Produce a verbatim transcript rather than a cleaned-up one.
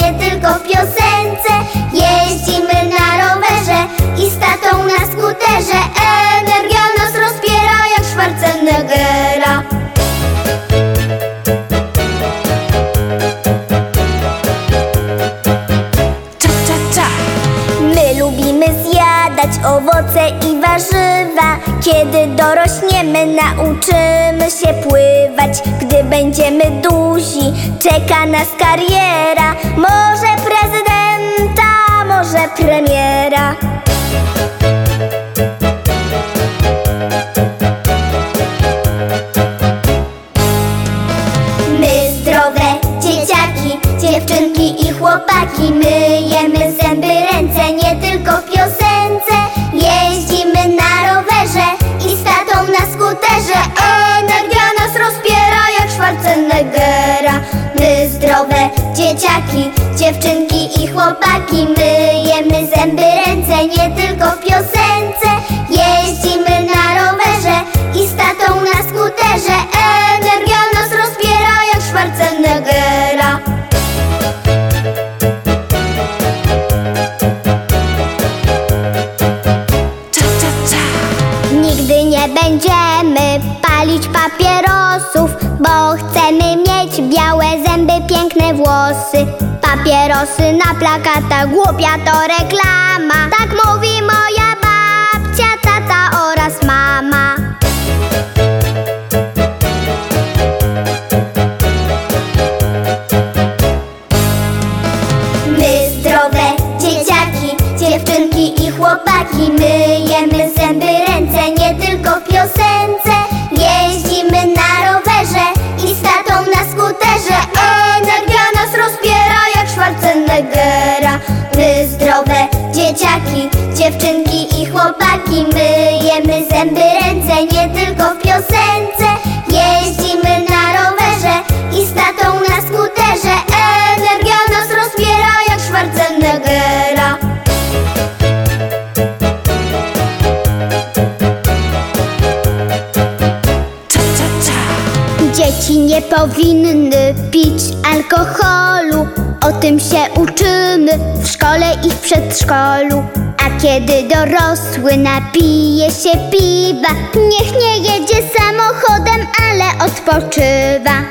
nie tylko w piosence. Jeździmy na rowerze i z tatą na skuterze. Energia nas rozpiera jak Schwarzeneggera. My lubimy zjadać owoce i warzywa. Kiedy dorośniemy, nauczymy się pływać. Gdy będziemy duzi, czeka nas kariera. Może prezydenta, może premiera. My zdrowe dzieciaki, dziewczynki i chłopaki. Myjemy zęby, ręce, nie tylko w piosence. Jeździmy na rowerze i z tatą na skuterze. Energia nas rozpiera jak Schwarzeneggera. My zdrowe dzieciaki, dziewczynki i chłopaki. Myjemy zęby, ręce, nie tylko w piosence. Jeździmy na rowerze i z tatą na skuterze. Energia nas rozpiera jak Schwarzeneggera. Nigdy nie będziemy palić papierosów, bo chcemy mieć białe zęby, piękne włosy. Papierosy na plakatach, głupia to reklama. Tak mówi moja babcia, tata oraz mama. My zdrowe dzieciaki, dziewczynki i chłopaki. Myjemy zęby, ręce, nie tylko w piosence. Jeździmy na rowerze i z tatą na skuterze. Energia nas rozpiera jak Schwarzeneggera. My zdrowe dzieciaki, dziewczynki i chłopaki. Myjemy zęby, ręce, nie tylko w piosence. Jeździmy na rowerze i z tatą na skuterze. Energia nas rozpiera jak Schwarzeneggera. Dzieci nie powinny pić alkoholu. O tym się uczymy w szkole i w przedszkolu. A kiedy dorosły napije się piwa, niech nie jedzie samochodem, ale odpoczywa.